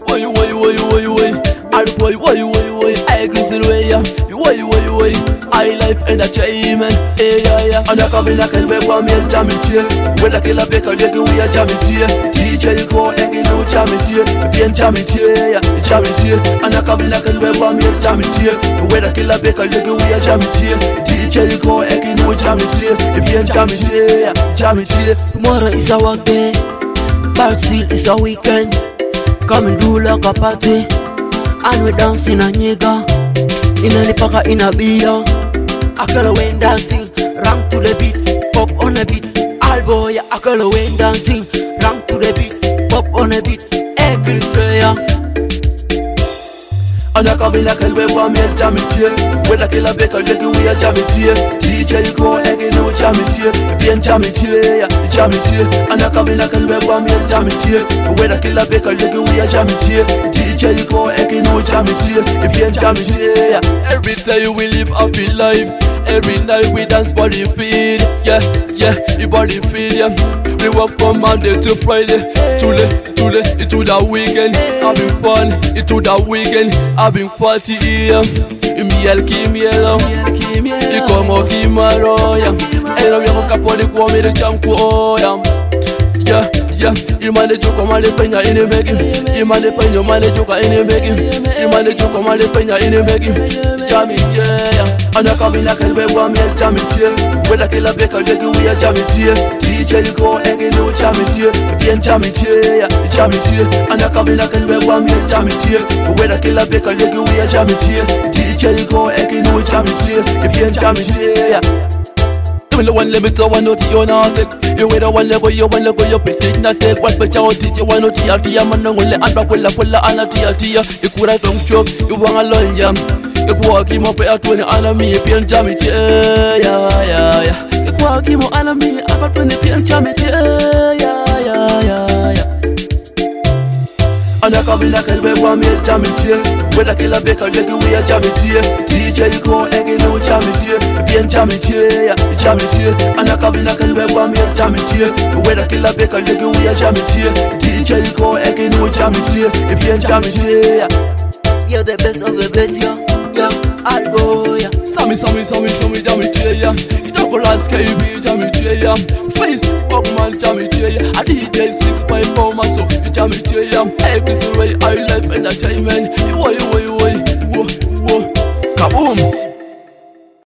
I glisten way, I life entertainment, yeah. And I come in like a web for me and jam it here. When I kill a baker, you can we are jam it here. DJ, you go and you know jam it here. Bien jam it here, jam it here. And I come in like a web for me and jam it here. When I kill a baker, you can we are jam it here. DJ, you go and you know jam it here. Bien jam it here, jam it here. Tomorrow is a work day, but still it's a weekend. Come and do like a party, and we dancing a nigga. In a paka in a beer, a girl when dancing, rank to the beat, pop on a beat. All boy, a girl when dancing, rank to the beat, pop on a beat. Every player. And I come in like a way for me and jam it here. When I kill a baker, you can we are jam it here. DJ, you go and you know jam it here. Bien jam it here, jam it here. And I come in like a way for me and jam it here. When I kill a baker, you can we are jam it here. DJ, you go and you know jam it here. Bien jam it here. Every day we live happy life. Every night we dance body feel. Yeah, your body feel, yeah. We work from Monday to Friday. Into the weekend. Having fun, into the weekend. Having party here. Imiel Kimielo. Ikomo Kimaroya. Eno yako kaponi kwa mele chamkuoya. Yeah, imane joko male penya ine begi. Imane penyo male joka ine begi. Imane joko male penya ine begi. Jam it here. And I come in like a way for me and jam it here. When I kill a baker, you can we are jam it here. DJ, you go and you know jam it here. Bien jam it here, jam it here. And I come in like a way for me and jam it here. When I kill a baker, you can we are jam it here. DJ, you go and you know jam it here. Bien jam it here. You the one limit to one note you not take. You with the one level you want level you pick it not take. What picture out it you want to TRT man only and back with la and TRT. You could have don't choke, you want a long jam. You walk him up at 20 and me pian jam it, yeah. You walk him on me about 20 pian jam it, yeah. And I come in like a way for me and jam it here. When I kill a baker, you can we are jam it here. DJ, you go and you know jam it here. Bien jam it here, jam it here. And I come in like a way for me and jam it here. When I kill a baker, you can we are jam it here. DJ, you go and you know jam it here. Bien jam it here. You're the best of the best, yeah, I'll go, yeah. Sammy, jam it here, yeah. It don't go landscape, jam it here, yeah. Facebook man, jam it here, yeah. I DJ 6.4, so you jam it here, yeah.